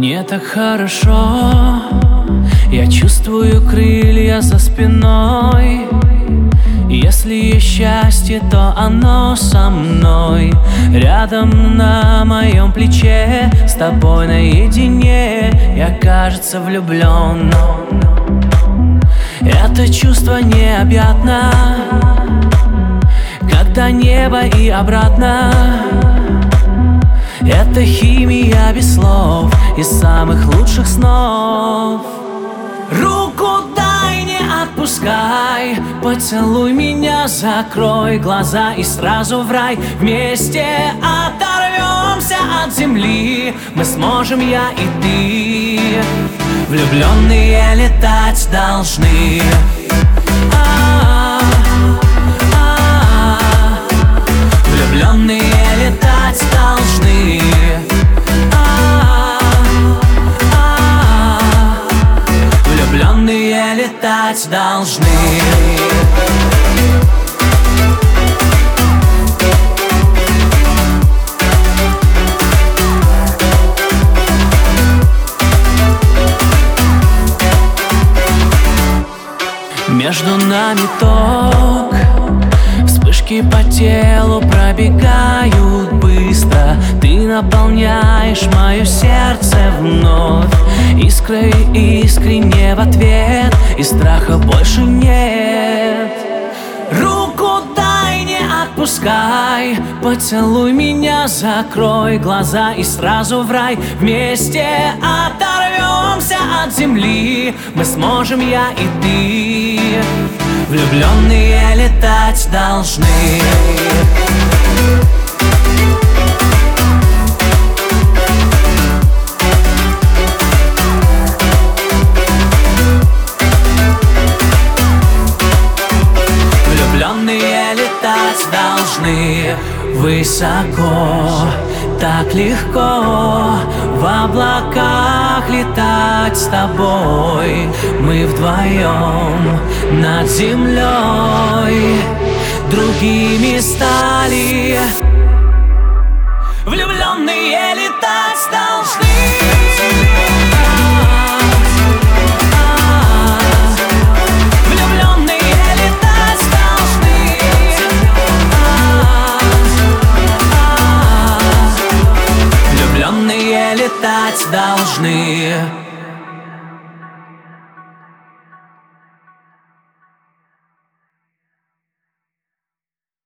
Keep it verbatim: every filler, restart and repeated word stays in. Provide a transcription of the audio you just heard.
Мне так хорошо, я чувствую крылья за спиной. Если есть счастье, то оно со мной, рядом на моем плече, с тобой наедине. Я, кажется, влюблен. Это чувство необъятно, когда небо и обратно. Это химия без слов из самых лучших снов. Руку дай, не отпускай, поцелуй меня, закрой глаза и сразу в рай. Вместе оторвемся от земли, мы сможем, я и ты. Влюбленные летать должны. Влюбленные летать должны. Влюбленные летать должны. Между нами ток, вспышки по телу пробегают быстро. Ты наполняешь мое сердце вновь искрой искренне в ответ, и страха больше нет. Руку дай, не отпускай, поцелуй меня, закрой глаза и сразу в рай. Вместе оторвемся от земли, мы сможем, я и ты. Влюбленные летать должны. Влюбленные летать должны. Высоко, так легко в облаках летать с тобой. Мы вдвоем над землей другими стали. Влюбленные летать должны. Летать должны.